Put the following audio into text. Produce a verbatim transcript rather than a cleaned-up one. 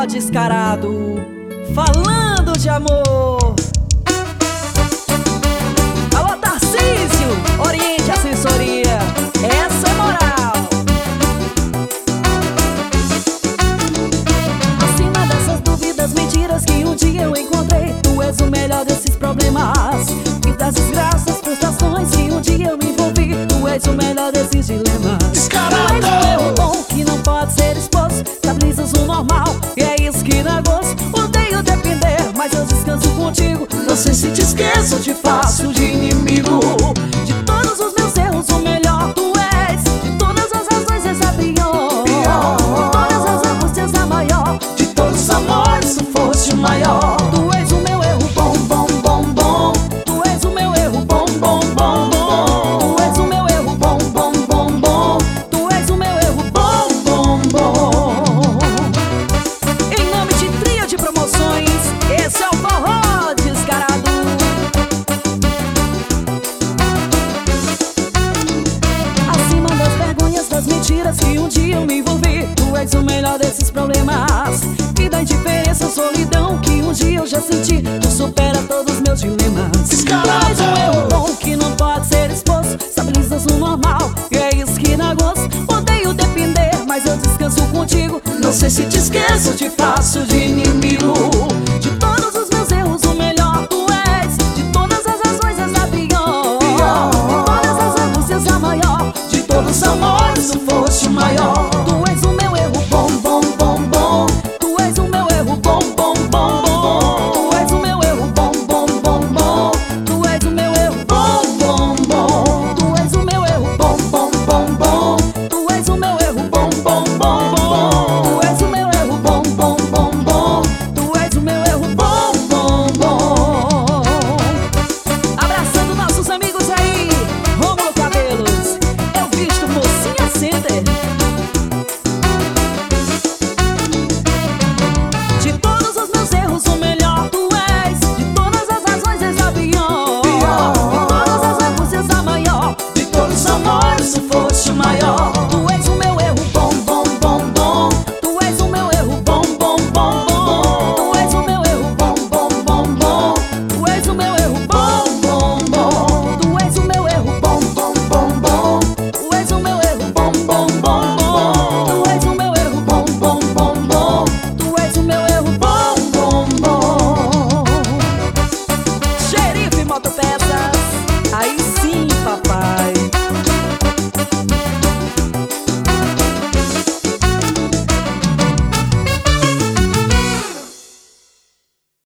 forró descarado, falando de amor. Alô, Tarcísio, oriente a assessoria, essa é moral. Acima dessas dúvidas, mentiras que um dia eu encontrei, tu és o melhor desses problemas e das desgraças, frustrações que um dia eu me envolvi. Tu és o melhor desses dilemas. Descarado. Tu és um erro bom que não pode ser exposto, estabilizas o normal e é isso que dá gosto. Odeio depender, mas eu descanso contigo. Não sei se te esqueço, te faço de inimigo. De todos os meus erros, o melhor tu és. De todas as razões, és a pior. Pior. De todas as angústias, a maior. De todos os amores, tu foste o maior. Tu és o meu erro bom, bom, bom, bom. Tu és o meu erro bom, bom, bom, bom. Tu és o meu erro bom, bom, bom, bom. Tu és o meu erro bom, bom, bom. Em nome de Trio de Promoções, esse é o forró descarado. Acima das vergonhas, das mentiras que um dia eu me envolvi, tu és o melhor desses problemas e da indiferença, solidão que um dia eu já senti. Tu supera todos os meus dilemas. Descarado. Tu és um erro bom que não pode ser exposto, estabilizas o normal e é isso que dá gosto. Odeio depender, mas eu descanso contigo. Não sei se te esqueço, te faço de inimigo.